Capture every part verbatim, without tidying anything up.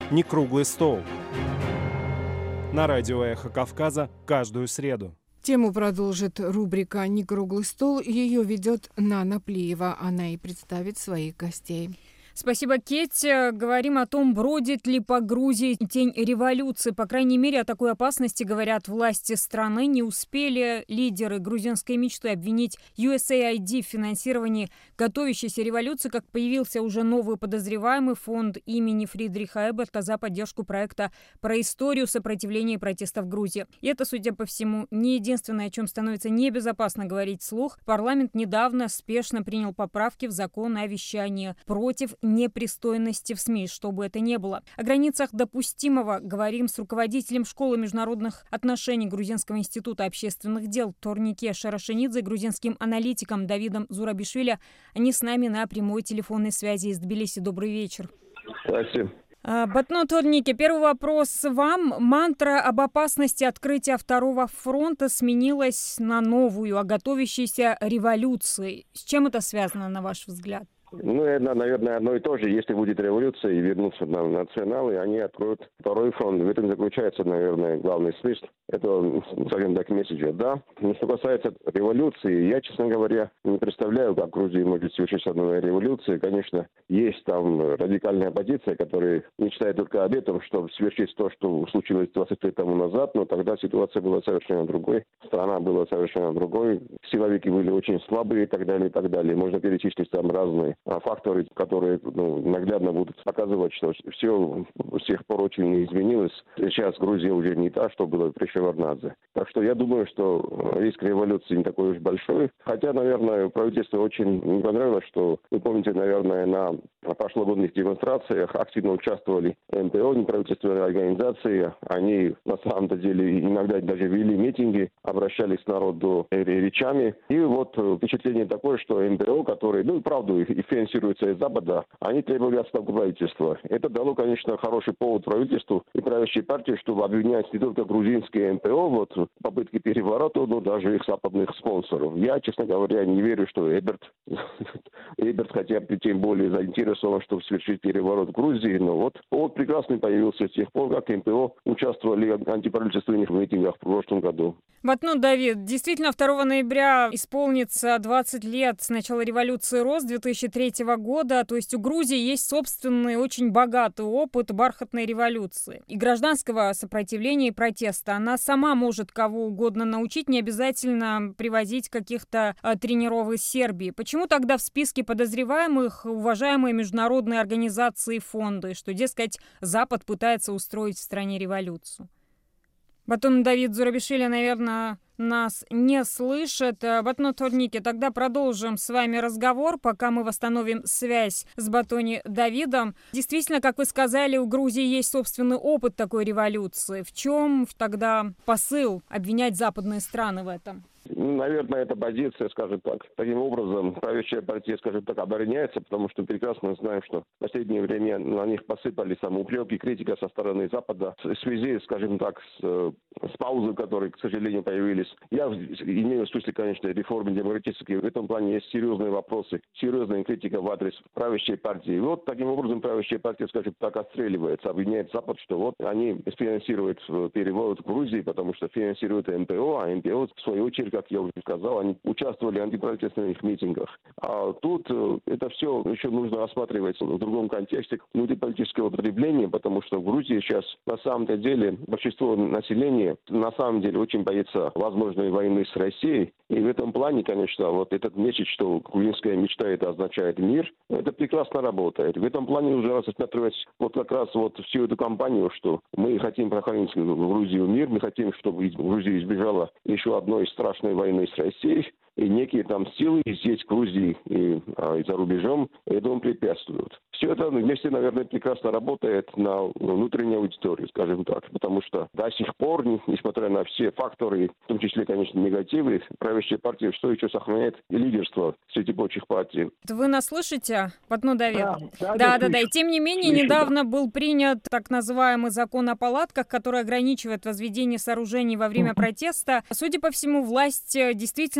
«Не круглый стол». На радио «Эхо Кавказа» каждую среду. Тему продолжит рубрика «Не круглый стол». Ее ведет Нана Плиева. Она и представит своих гостей. Спасибо, Кетти. Говорим о том, бродит ли по Грузии тень революции. По крайней мере, о такой опасности говорят власти страны. Не успели лидеры грузинской мечты обвинить ю эс эй ай ди в финансировании готовящейся революции, как появился уже новый подозреваемый, фонд имени Фридриха Эберта за поддержку проекта про историю сопротивления и протеста в Грузии. И это, судя по всему, не единственное, о чем становится небезопасно говорить вслух. Парламент недавно спешно принял поправки в закон о вещании против непристойности в СМИ, что бы это ни было. О границах допустимого говорим с руководителем школы международных отношений Грузинского института общественных дел Торнике Шарашенидзе и грузинским аналитиком Давидом Зурабишвили. Они с нами на прямой телефонной связи из Тбилиси. Добрый вечер. Спасибо. Батно Торнике, первый вопрос вам. Мантра об опасности открытия второго фронта сменилась на новую, о готовящейся революции. С чем это связано, на ваш взгляд? Ну, это, наверное, одно и то же. Если будет революция и вернутся на националы, они откроют второй фронт. В этом заключается, наверное, главный смысл. Это, скажем так, месседж, да. Но что касается революции, я, честно говоря, не представляю, как Грузия может совершиться новая революция. Конечно, есть там радикальная оппозиция, которая мечтает только об этом, чтобы свершить то, что случилось двадцать лет тому назад, но тогда ситуация была совершенно другой. Страна была совершенно другой. Силовики были очень слабые и так далее, и так далее. Можно перечислить там разные факторы, которые ну, наглядно будут показывать, что все с тех пор очень изменилось. Сейчас Грузия уже не та, что была при Шеварднадзе. Так что я думаю, что риск революции не такой уж большой. Хотя, наверное, правительству очень не понравилось, что, вы помните, наверное, на прошлогодних демонстрациях активно участвовали эн пэ о, неправительственные организации. Они на самом-то деле иногда даже вели митинги, обращались к народу речами. И вот впечатление такое, что эн пэ о, которые, ну и правда, и финансируются из Запада, они требовали отставку правительства. Это дало, конечно, хороший повод правительству и правящей партии, чтобы обвинять не только грузинские эн пэ о, вот попытки переворота, но даже их западных спонсоров. Я, честно говоря, не верю, что Эберт, Эберт хотя бы тем более заинтересован, чтобы совершить переворот в Грузии, но вот повод прекрасный появился с тех пор, как эн пэ о участвовали в антиправительственных митингах в прошлом году. Батно Давид, действительно, второго ноября исполнится двадцать лет с начала революции РОС две тысячи третьего года, то есть у Грузии есть собственный очень богатый опыт бархатной революции и гражданского сопротивления и протеста. Она сама может кого угодно научить, не обязательно привозить каких-то а, тренеров из Сербии. Почему тогда в списке подозреваемых уважаемые международные организации и фонды, что, дескать, Запад пытается устроить в стране революцию? Батон Давид Зурабишвили, наверное, нас не слышит. Батно Торнике, тогда продолжим с вами разговор, пока мы восстановим связь с Батони Давидом. Действительно, как вы сказали, у Грузии есть собственный опыт такой революции. В чем тогда посыл обвинять западные страны в этом? Наверное, эта позиция, скажем так, таким образом правящая партия, скажем так, обороняется, потому что прекрасно знаем, что в последнее время на них посыпались самоупреки, критика со стороны Запада в связи, скажем так, с, с паузой, которые, к сожалению, появились. Я имею в смысле, конечно, реформы демократические. В этом плане есть серьезные вопросы, серьезная критика в адрес правящей партии. И вот таким образом правящая партия, скажем так, отстреливается, обвиняет Запад, что вот они финансируют переворот в Грузии, потому что финансируют эн пэ о, а эн пэ о, в свою очередь, как я уже сказал, они участвовали в антиправительственных митингах. А тут это все еще нужно рассматривать в другом контексте внутриполитического потребления, потому что в Грузии сейчас на самом-то деле большинство населения на самом деле очень боится возможной войны с Россией. И в этом плане, конечно, вот этот месяц, что грузинская мечта, это означает мир, это прекрасно работает. В этом плане уже рассматривать вот как раз вот всю эту кампанию, что мы хотим прохранить в Грузию мир, мы хотим, чтобы Грузия избежала еще одной страшной войны с Россией, и некие там силы здесь, в Грузии и, а, и за рубежом этому препятствуют. Все это вместе, наверное, прекрасно работает на внутреннюю аудиторию, скажем так, потому что до сих пор, несмотря на все факторы, в том числе, конечно, негативы, правящая партия что еще сохраняет лидерство среди прочих партий. Вы нас слышите, Батно Давид? Да, да, да, да, да, да. И тем не менее, слышу, недавно да. был принят так называемый закон о палатках, который ограничивает возведение сооружений во время протеста. Судя по всему, власть действительно готовится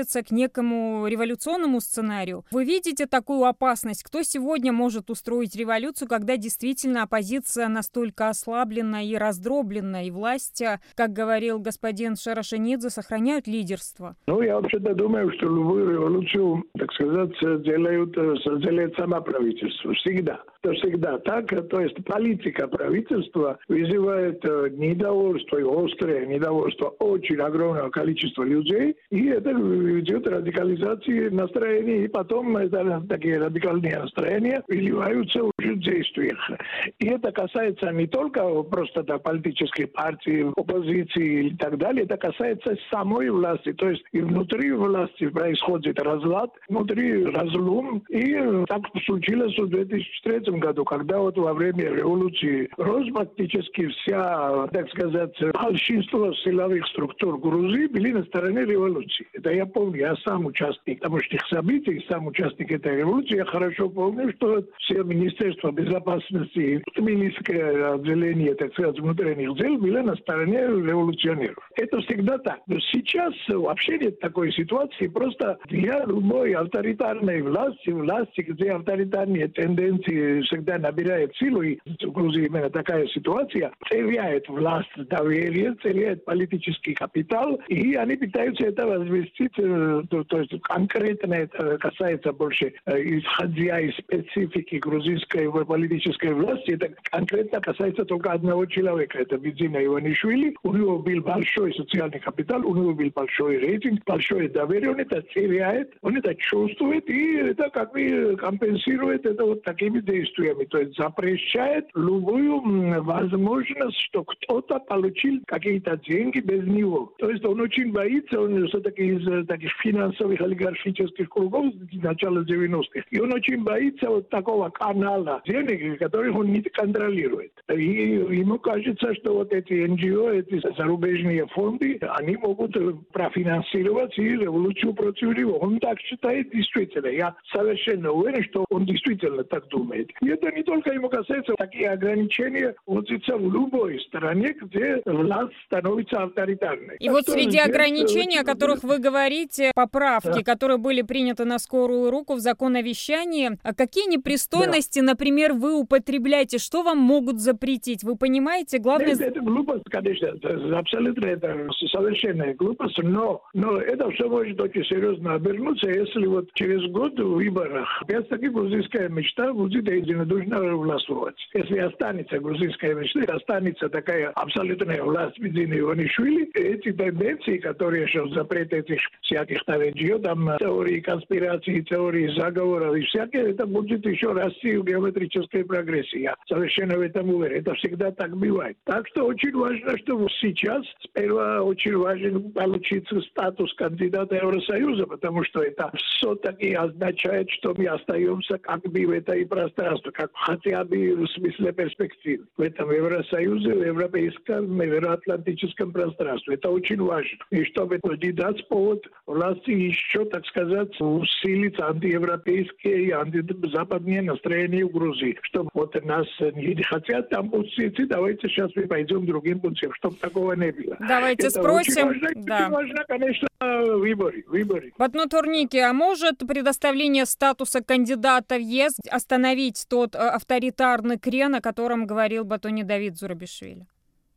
готовится к некому революционному сценарию. Вы видите такую опасность? Кто сегодня может устроить революцию, когда действительно оппозиция настолько ослаблена и раздроблена, и власть, как говорил господин Шарашенидзе, сохраняют лидерство? Ну, я вообще-то думаю, что любую революцию, так сказать, делают, делает сама правительство. Всегда. Это всегда так. То есть политика правительства вызывает недовольство, острое недовольство очень огромного количества людей, и это ведет к радикализации настроений, и потом это, такие радикальные настроения выливаются уже в действиях. И это касается не только просто так, политических партий, оппозиции и так далее, это касается самой власти. То есть и внутри власти происходит разлад, внутри разлом. И так случилось в две тысячи третьем году, когда вот во время революции рос практически вся, так сказать, большинство силовых структур Грузии были на стороне революции. Это я помню, я сам участник тамошних событий, сам участник этой революции. Я хорошо помню, что все Министерства безопасности, Тбилисское отделение, так сказать, внутренних дел были на стороне революционеров. Это всегда так. Но сейчас вообще нет такой ситуации. Просто для любой авторитарной власти, власти, где авторитарные тенденции всегда набирают силу, и в Грузии именно такая ситуация, теряет власть доверие, теряет политический капитал, и они пытаются это возвестить, то, то есть конкретно это касается больше, исходя из специфики грузинской политической власти, это конкретно касается только одного человека, это Бидзина Иванишвили. У него был большой социальный капитал, у него был большой рейтинг, большое доверие, он это теряет, он это чувствует, и это как бы компенсирует это вот такими действиями, то есть запрещает любую возможность, что кто-то получил какие-то деньги без него. То есть он очень боится, он все-таки из таких финансовых олигархических кругов с начала девяностых, и он очень боится вот такого канала денег, которых он не контролирует. И ему кажется, что вот эти эн джи о, эти зарубежные фонды, они могут профинансировать и революцию против него. Он так считает действительно. Я совершенно уверен, что он действительно так думает. И это не только ему касается, такие ограничения вводятся в любой стране, где власть становится авторитарной. И так вот среди здесь... ограничений, о которых вы говорите, поправки, да, которые были приняты на скорую руку в закон о вещании, какие непристойности, да, например, вы употребляете? Что вам могут запретить? Вы понимаете? Главное... Это, это глупость, конечно. Это абсолютно это совершенная глупость, но, но это все может очень серьезно обернуться, если вот через год в выборах опять-таки грузинская мечта будет единодушно властвовать. Если останется грузинская мечта, останется такая абсолютная власть Бидзины Иванишвили, эти тенденции, которые сейчас запрет этих всяких там эн джи о, там теории конспирации, теории заговоров и всякие, это будет еще расти в геометрической прогрессии. Я совершенно в этом уверен. Это всегда так бывает. Так что очень важно, что сейчас сперва очень важен получить статус кандидата Евросоюза, потому что это все-таки означает, что мы остаемся как бы в этой пространстве, как хотя бы в смысле перспективы. В этом Евросоюзе, в европейском, в евроатлантическом пространстве. Это очень важно. И чтобы не дать повод власти еще, так сказать, усилить антиевропейские и антизападные настроения в Грузии. Чтобы вот нас не хотят там пустить, давайте сейчас мы пойдем другим путем, чтобы такого не было. Давайте это спросим. Очень важно, да. очень важно, конечно, выборы. выборы. Батну Турники, а может предоставление статуса кандидата в ЕС остановить тот авторитарный крен, о котором говорил Батони Давид Зурабишвили?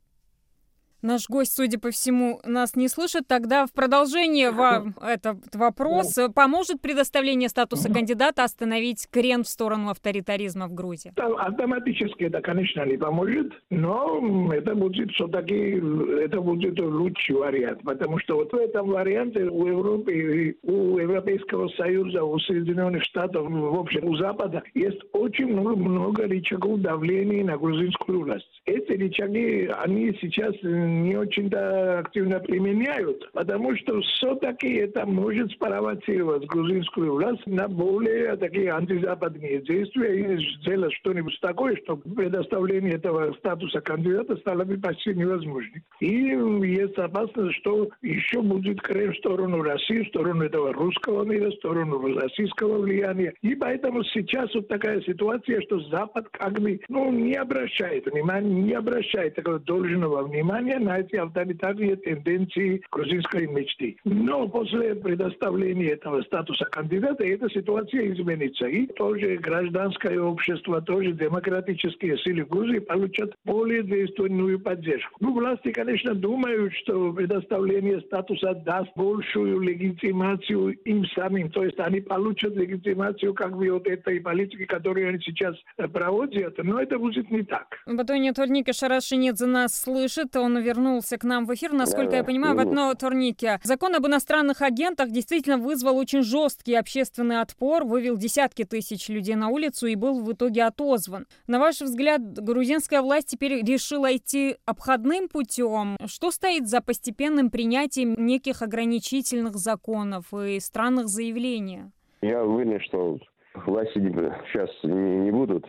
Наш гость, судя по всему, нас не слышит. Тогда в продолжение вам этот вопрос. Поможет предоставление статуса кандидата остановить крен в сторону авторитаризма в Грузии? Автоматически это, конечно, не поможет, но это будет все-таки это будет лучший вариант, потому что вот в этом варианте у Европы, у Европейского Союза, у Соединенных Штатов, в общем, у Запада есть очень много, много рычагов давления на грузинскую власть. Эти рычаги, они сейчас не очень-то активно применяют, потому что все-таки это может спровоцировать грузинскую власть на более такие антизападные действия и сделать что-нибудь такое, чтобы предоставление этого статуса кандидата стало бы почти невозможным. И есть опасность, что еще будет крен в сторону России, в сторону этого русского мира, в сторону российского влияния. И поэтому сейчас вот такая ситуация, что Запад как бы ну, не обращает внимания, не обращает такого должного внимания реакция на эти авторитарные тенденции грузинской мечты. Но после предоставления этого статуса кандидата эта ситуация изменится. И тоже гражданское общество, тоже демократические силы Грузии получат более действенную поддержку. Ну, власти, конечно, думают, что предоставление статуса даст большую легитимацию им самим. То есть они получат легитимацию как бы от этой политики, которую они сейчас проводят. Но это будет не так. Батони Торнике Шарашинидзе нас слышит. Он вернулся к нам в эфир. Насколько да, я понимаю, в одно Торнике. Закон об иностранных агентах действительно вызвал очень жесткий общественный отпор, вывел десятки тысяч людей на улицу и был в итоге отозван. На ваш взгляд, грузинская власть теперь решила идти обходным путем? Что стоит за постепенным принятием неких ограничительных законов и странных заявлений? Я уверен, что власти сейчас не будут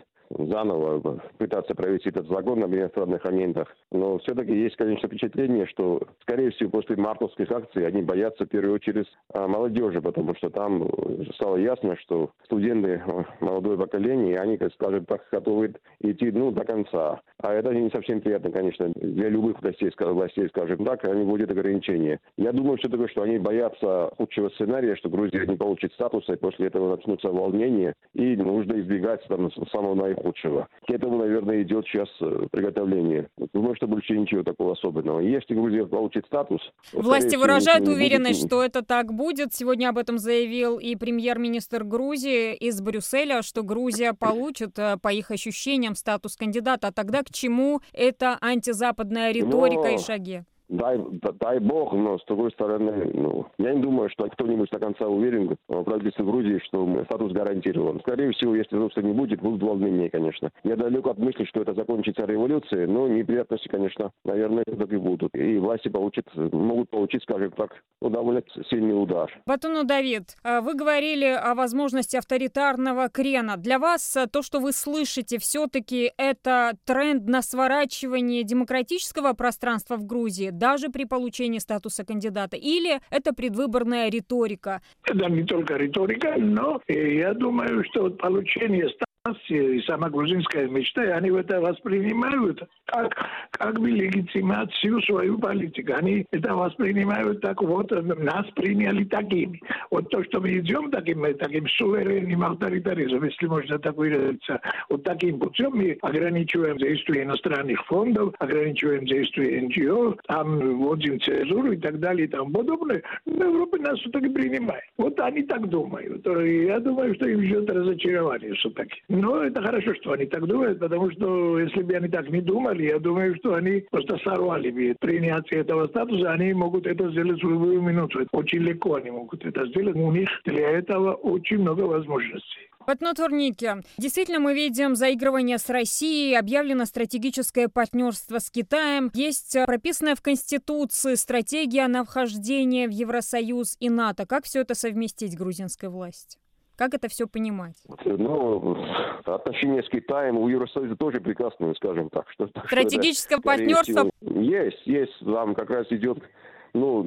заново пытаться провести этот закон об иностранных агентах. Но все-таки есть, конечно, впечатление, что, скорее всего, после мартовских акций они боятся в первую очередь молодежи, потому что там стало ясно, что студенты, молодое поколение, они, как скажем так, готовы идти ну, до конца. А это не совсем приятно, конечно, для любых властей, властей, скажем так, они вводят ограничения. Я думаю все-таки, что они боятся худшего сценария, что Грузия не получит статуса, и после этого начнутся волнения, и нужно избегать там, самого наихудшего. Худшего. К этому, наверное, идет сейчас приготовление. Думаю, что больше ничего такого особенного. Если Грузия получит статус... Власти выражают уверенность, что это так будет. Сегодня об этом заявил и премьер-министр Грузии из Брюсселя, что Грузия получит, по их ощущениям, статус кандидата. А тогда к чему эта антизападная риторика Но... и шаги? Дай, дай бог, но с другой стороны, ну, я не думаю, что кто-нибудь до конца уверен в правительстве Грузии, что статус гарантирован. Скорее всего, если статуса не будет, будут волнения, конечно. Я далек от мысли, что это закончится революцией, но неприятности, конечно, наверное, так и будут. И власти получат, могут получить, скажем так, ну, довольно сильный удар. Батуну Давид, вы говорили о возможности авторитарного крена. Для вас то, что вы слышите, все-таки это тренд на сворачивание демократического пространства в Грузии, даже при получении статуса кандидата? Или это предвыборная риторика? Это не только риторика, но я думаю, что получение статуса и сама грузинская мечта, они это воспринимают как, как бы легитимацию свою политику. Они это воспринимают так, вот нас приняли такими. Вот то, что мы идем таким, таким суверенным авторитаризмом, если можно так выразиться, вот таким путем мы ограничиваем действие иностранных фондов, ограничиваем действие эн джи о, там вводим цензуру и так далее и тому подобное. Европа нас все-таки принимает. Вот они так думают. Я думаю, что им ждет разочарование все-таки. Но это хорошо, что они так думают, потому что если бы они так не думали, я думаю, что они просто сорвали бы принятие этого статуса, они могут это сделать в любую минуту. Очень легко они могут это сделать. У них для этого очень много возможностей. Батони Торнике, действительно мы видим заигрывание с Россией, объявлено стратегическое партнерство с Китаем, есть прописанная в Конституции стратегия на вхождение в Евросоюз и НАТО. Как все это совместить грузинской власти? Как это все понимать? Ну, отношения с Китаем у Евросоюза тоже прекрасные, скажем так. Что, Стратегическое что это, партнерство? Всего, есть, есть. Там как раз идет, ну,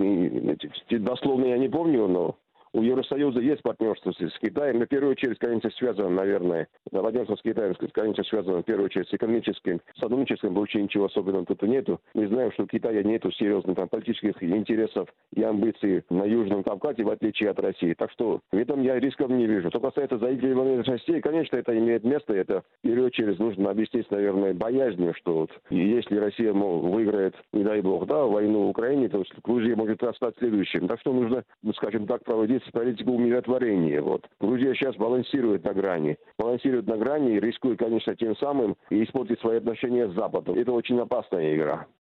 дословно я не помню, но у Евросоюза есть партнерство с Китаем. На первую очередь, конечно, связано, наверное, партнерство с Китаем, конечно, связано в первую очередь с экономическим сотрудничеством. Вообще ничего особенного тут нету. Мы знаем, что у Китая нету серьезных там, политических интересов и амбиций на Южном Кавказе, в отличие от России. Так что в этом я рисков не вижу. Что касается заигрывания с Россией, конечно, это имеет место. Это в первую очередь нужно объяснить, наверное, боязнью, что вот, если Россия мол, выиграет, не дай бог, да, войну в Украине, то Грузия может стать следующим. Так что нужно, скажем так, проводить политику умиротворения. Вот. Грузия сейчас балансирует на грани. Балансирует на грани и рискует, конечно, тем самым и испортить свои отношения с Западом. Это очень опасная игра.